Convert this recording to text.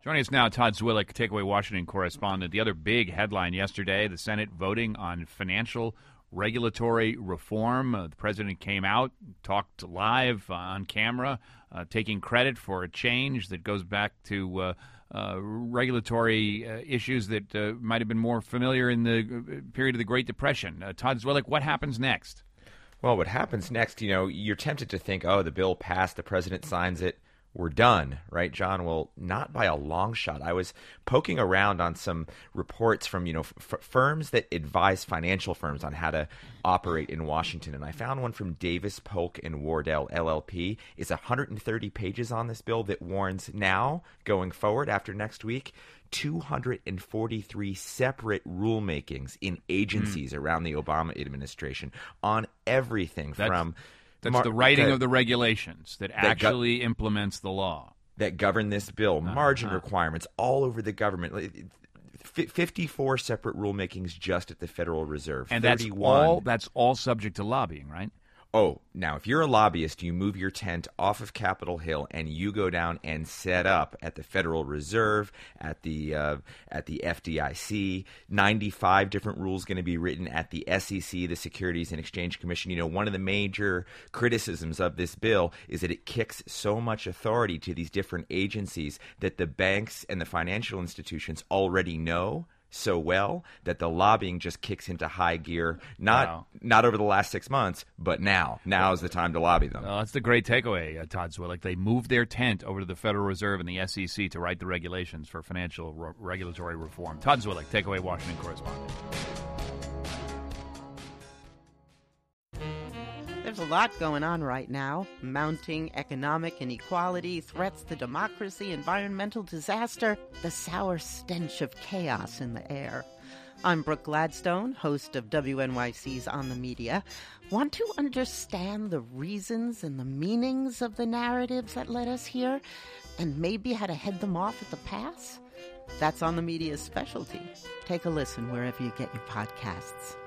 Joining us now, Todd Zwillich, Takeaway Washington correspondent. The other big headline yesterday, the Senate voting on financial regulatory reform. The president came out, talked live on camera, taking credit for a change that goes back to regulatory issues that might have been more familiar in the period of the Great Depression. Todd Zwillich, what happens next? Well, what happens next, you're tempted to think, the bill passed, the president signs it, we're done, right, John? Well, not by a long shot. I was poking around on some reports from, firms that advise financial firms on how to operate in Washington, and I found one from Davis, Polk & Wardell, LLP. It's 130 pages on this bill that warns now, going forward after next week, 243 separate rulemakings in agencies around the Obama administration on everything from... That's the writing of the regulations that actually implements the law. That govern this bill, margin requirements all over the government. 54 separate rulemakings just at the Federal Reserve. And 31. that's all subject to lobbying, right? Oh, now if you're a lobbyist, you move your tent off of Capitol Hill and you go down and set up at the Federal Reserve, at the FDIC. 95 different rules going to be written at the SEC, the Securities and Exchange Commission. One of the major criticisms of this bill is that it kicks so much authority to these different agencies that the banks and the financial institutions already know so well that the lobbying just kicks into high gear, not over the last 6 months, but now. Now is the time to lobby them. That's the great takeaway, Todd Zwillich. They moved their tent over to the Federal Reserve and the SEC to write the regulations for financial regulatory reform. Todd Zwillich, Takeaway Washington correspondent. There's a lot going on right now. Mounting economic inequality, threats to democracy, environmental disaster, the sour stench of chaos in the air. I'm Brooke Gladstone, host of WNYC's On the Media. Want to understand the reasons and the meanings of the narratives that led us here, and maybe how to head them off at the pass? That's On the Media's specialty. Take a listen wherever you get your podcasts.